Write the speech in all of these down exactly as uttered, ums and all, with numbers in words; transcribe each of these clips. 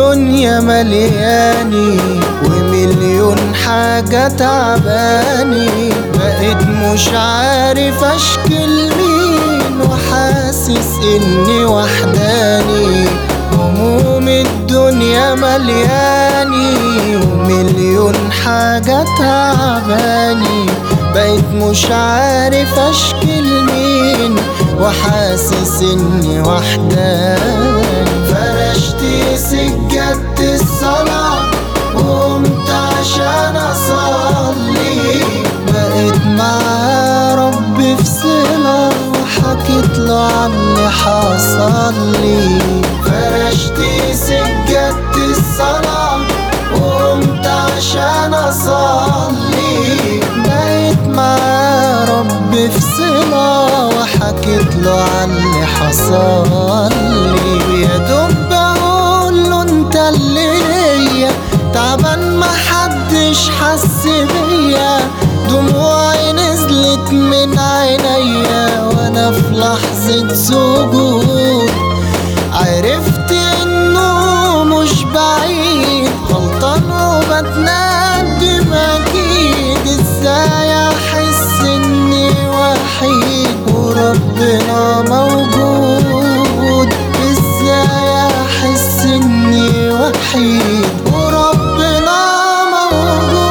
الدنيا ملياني ومليون حاجة تعباني، بقيت مش عارف اشكي لمين وحاسس اني وحداني. هموم الدنيا ملياني ومليون حاجة تعباني، بقيت مش عارف اشكي لمين وحاسس اني وحداني. فرشت سجادة الصلاة وقمت عشان اصلي، بقيت مع ربي في صلة وحكيت له عن اللي حصلي. فرشت سجادة الصلاة وقمت عشان اصلي، بقيت مع ربي في صلة وحكيت له عن اللي حصلي. يا دوب بقول له انت اللي ليا، تعبان محدش حس بيا، دموعي نزلت من عينيا وانا في لحظة سجود. عرفت انه مش بعيد، غلطان وبتندم اكيد. ازاي احس اني وحيد وربنا موجود؟ ازاي احس اني وحيد وربنا موجود؟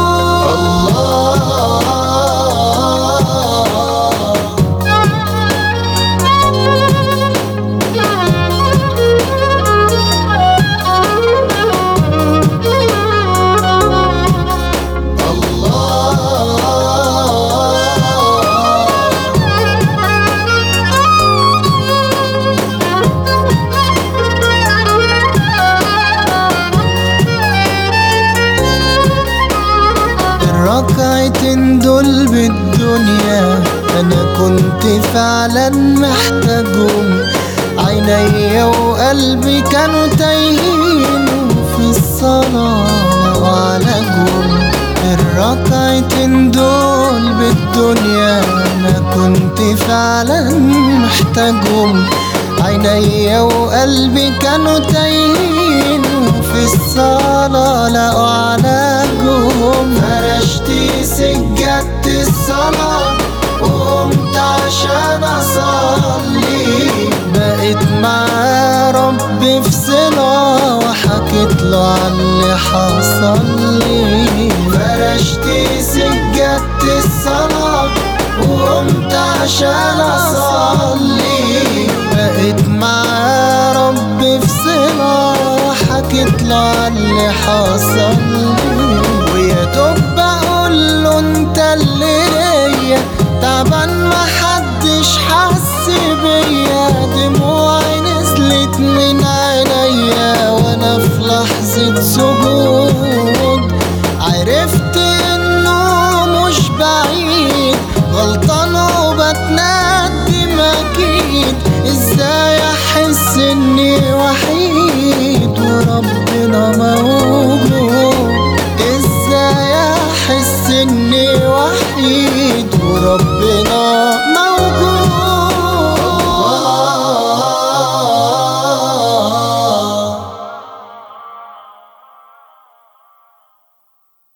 الركعتين دول بالدنيا انا كنت فعلا محتاجهم، عينيا وقلبي كانوا تايهين وفي الصلاة لو علاجهم. الركعتين دول بالدنيا انا كنت فعلا محتاجهم، عينيا وقلبي كانوا تايهين وفي الصلاة لقوا علاجهم. فرشت سجادة الصلاة وقمت عشان اصلي، بقيت مع ربي في صلة وحكيت له عن اللي حصلي. فرشت سجادة الصلاة وقمت عشان اصلي، بقيت مع ربي في صلة وحكيت له عن اللي حصلي. ويا دوب بقول له انت اللي ليا، تعبان محدش حس بيا، دموعي نزلت من عينيا وانا في لحظة سجود. عرفت